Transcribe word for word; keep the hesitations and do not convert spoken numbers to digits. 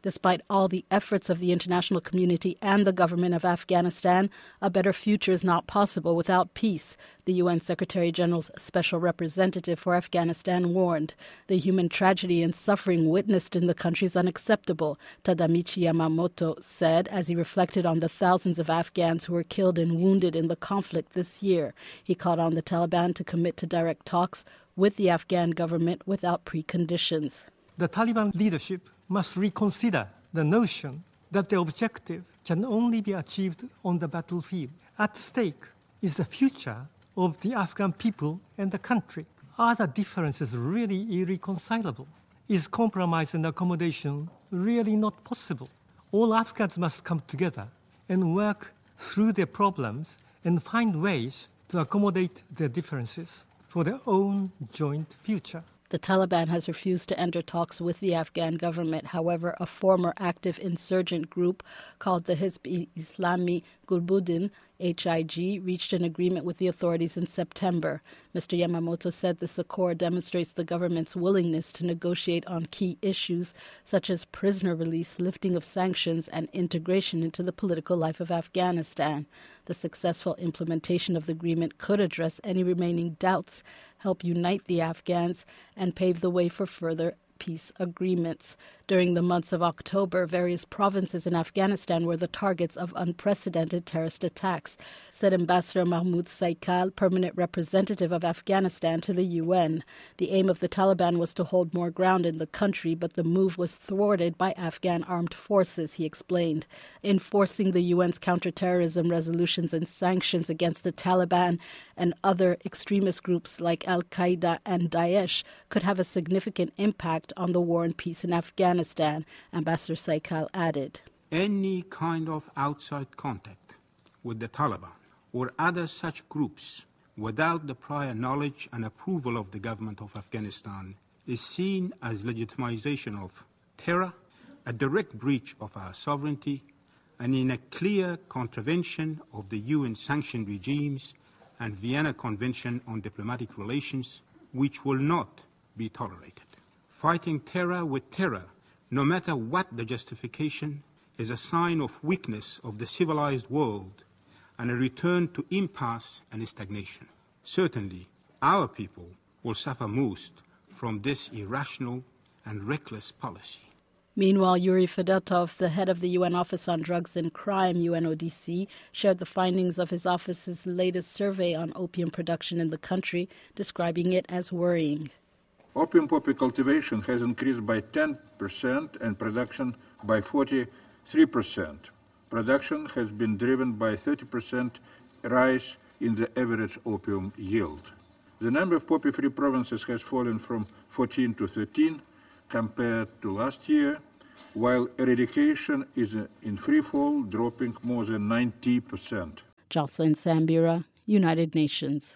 Despite all the efforts of the international community and the government of Afghanistan, a better future is not possible without peace, the U N Secretary-General's Special Representative for Afghanistan warned. The human tragedy and suffering witnessed in the country is unacceptable, Tadamichi Yamamoto said as he reflected on the thousands of Afghans who were killed and wounded in the conflict this year. He called on the Taliban to commit to direct talks with the Afghan government without preconditions. The Taliban leadership must reconsider the notion that the objective can only be achieved on the battlefield. At stake is the future of the Afghan people and the country. Are the differences really irreconcilable? Is compromise and accommodation really not possible? All Afghans must come together and work through their problems and find ways to accommodate their differences for their own joint future. The Taliban has refused to enter talks with the Afghan government. However, a former active insurgent group called the Hizb-i-Islami Gulbuddin, H I G, reached an agreement with the authorities in September. Mister Yamamoto said this accord demonstrates the government's willingness to negotiate on key issues such as prisoner release, lifting of sanctions, and integration into the political life of Afghanistan. The successful implementation of the agreement could address any remaining doubts, help unite the Afghans, and pave the way for further peace agreements. During the months of October, various provinces in Afghanistan were the targets of unprecedented terrorist attacks, said Ambassador Mahmoud Saikal, permanent representative of Afghanistan to the U N. The aim of the Taliban was to hold more ground in the country, but the move was thwarted by Afghan armed forces, he explained. Enforcing the U N's counterterrorism resolutions and sanctions against the Taliban and other extremist groups like Al-Qaeda and Daesh could have a significant impact on the war and peace in Afghanistan. Afghanistan, Ambassador Saikal added. Any kind of outside contact with the Taliban or other such groups without the prior knowledge and approval of the government of Afghanistan is seen as legitimization of terror, a direct breach of our sovereignty, and in a clear contravention of the U N-sanctioned regimes and Vienna Convention on Diplomatic Relations, which will not be tolerated. Fighting terror with terror, no matter what the justification, is a sign of weakness of the civilized world and a return to impasse and stagnation. Certainly, our people will suffer most from this irrational and reckless policy. Meanwhile, Yuri Fedotov, the head of the U N Office on Drugs and Crime, U N O D C, shared the findings of his office's latest survey on opium production in the country, describing it as worrying. Opium poppy cultivation has increased by ten percent and production by forty-three percent. Production has been driven by thirty percent rise in the average opium yield. The number of poppy-free provinces has fallen from fourteen to thirteen compared to last year, while eradication is in free fall, dropping more than ninety percent. Jocelyn Sambira, United Nations.